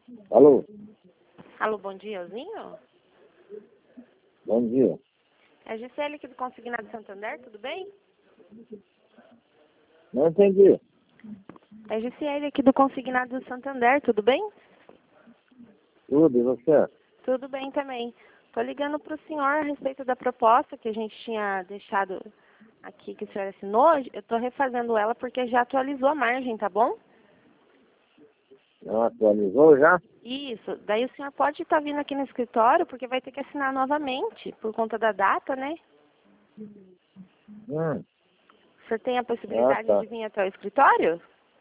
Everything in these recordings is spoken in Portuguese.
Alô, Alô, bom dia, Elzinho? bom dia. É a Gisele aqui do Consignado Santander, tudo bem? Não entendi. É a Gisele aqui do Consignado Santander, tudo bem? Tudo, e você? Tudo bem também. Tô ligando para o senhor a respeito da proposta que a gente tinha deixado aqui, que o senhor assinou. Eu tô refazendo ela porque já atualizou a margem, tá bom? Não atualizou já? Isso. Daí o senhor pode estar vindo aqui no escritório porque vai ter que assinar novamente por conta da data, né? Hum, O senhor tem a possibilidade tá. de vir até o escritório?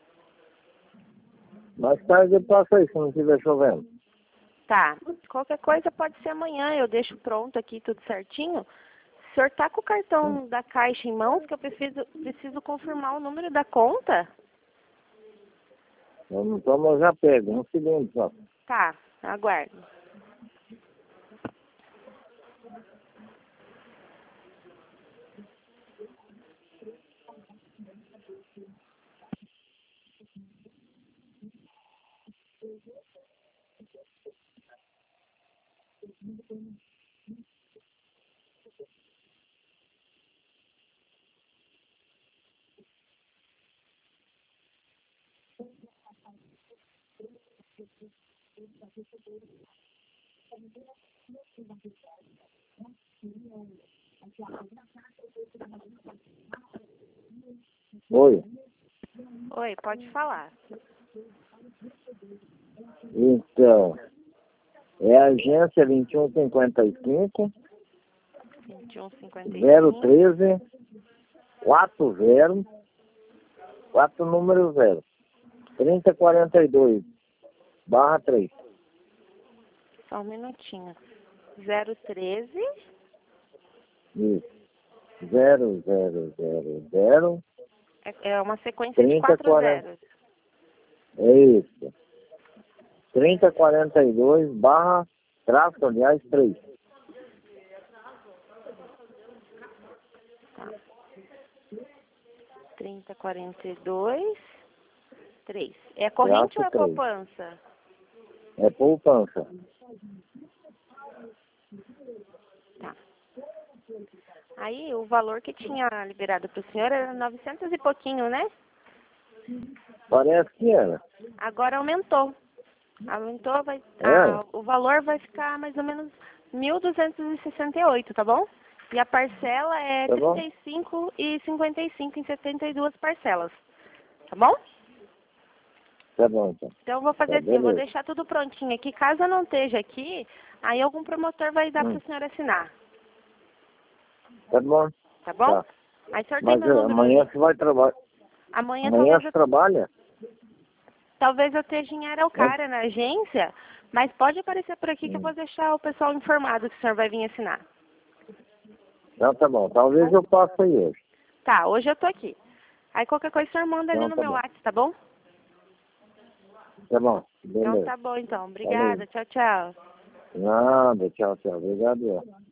Mais tarde eu passo aí, se não estiver chovendo. Tá. Qualquer coisa pode ser amanhã, eu deixo pronto aqui tudo certinho. O senhor tá com o cartão da Caixa em mãos, que eu preciso confirmar o número da conta? Eu não tomo, eu já pego. Um segundo só. Tá, aguardo. Oi. Oi, pode falar. Então, é a agência 2155 2155. 013 40 4 número 0 3042 barra 3. Só um minutinho. 013. Isso. 0000 É uma sequência de 30 quatro 40. zeros. É isso. 3042 barra traço, aliás, 3. Tá. 3042, 3. É a corrente Traço ou é a 3. poupança? É poupança. Tá. Aí o valor que tinha liberado para o senhor era 900 e pouquinho, né? Parece que era. Agora aumentou. Aumentou, É? o valor vai ficar mais ou menos 1.268, tá bom? E a parcela é Tá bom? 35,55 em 72 parcelas, tá bom? Tá bom, então. Então eu vou fazer Tá, assim, eu vou beleza. deixar tudo prontinho aqui. Caso eu não esteja aqui, aí algum promotor vai dar para o senhor assinar, Tá bom? tá bom? Tá. Aí o senhor tem Mas meu número amanhã ali. você vai trabalhar. Amanhã Amanhã você trabalha? talvez eu esteja em É? Araucária, na agência, mas pode aparecer por aqui que eu vou deixar o pessoal informado que o senhor vai vir assinar. Então tá bom. Talvez eu passe aí hoje. Tá, hoje eu tô aqui. Aí qualquer coisa o senhor manda ali Então no tá meu bom. WhatsApp, tá bom? Tá bom. Então Beleza. tá bom então. Valeu. Obrigada. Tchau, tchau. Nada. Tchau, tchau. Obrigado.